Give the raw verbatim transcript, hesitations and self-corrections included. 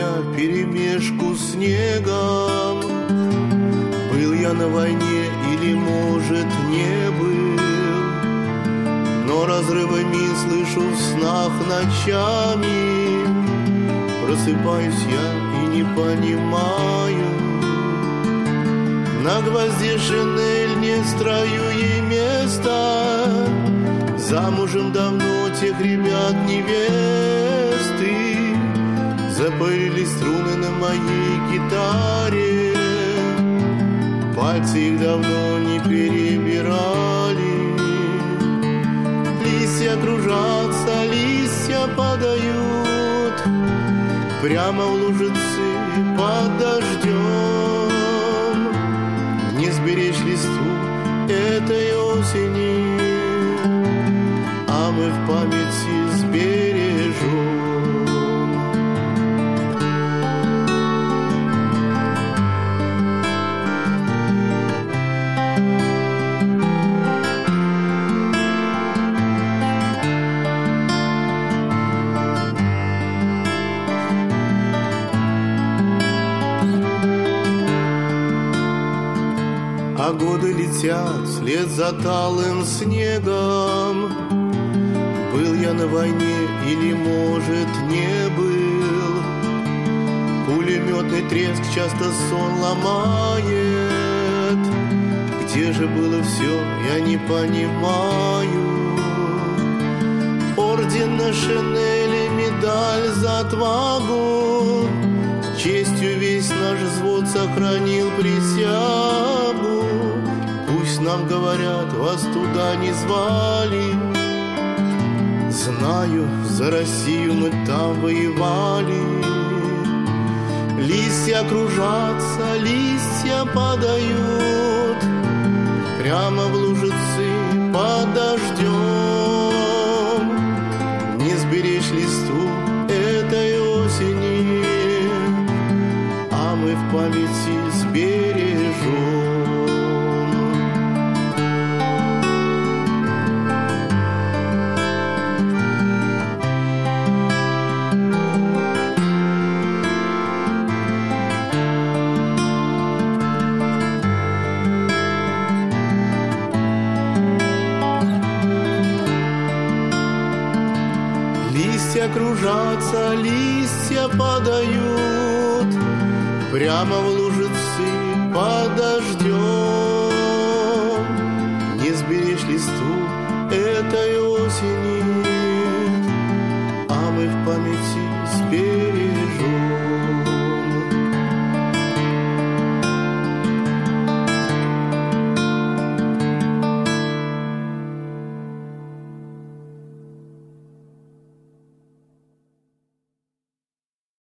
вперемешку с снегом. Был я на войне или, может, не был, но разрывы мин слышу в снах ночами. Просыпаюсь я и не понимаю, на гвозде шинель, не строю ей места. Замужем давно тех ребят невесты, запылили струны на моей гитаре. Пальцы их давно не перебирали. Листья кружатся, листья падают прямо в лужицы под дождем. Не сберечь листву этой осени, а мы в памяти сбережем. А годы летят вслед за талым снегом. Был я на войне или, может, не был. Пулеметный треск часто сон ломает. Где же было все, я не понимаю. Орден на шинели, медаль за отвагу. С честью весь наш взвод сохранил присягу. Пусть нам говорят, вас туда не звали. Знаю, за Россию мы там воевали. Листья кружатся, листья падают прямо в лужицы под дождем. Не сберечь листву этой осени, а мы в памяти сбережем. Листья кружатся, листья падают прямо в лужицы под дождем. Не сберечь листву этой осени,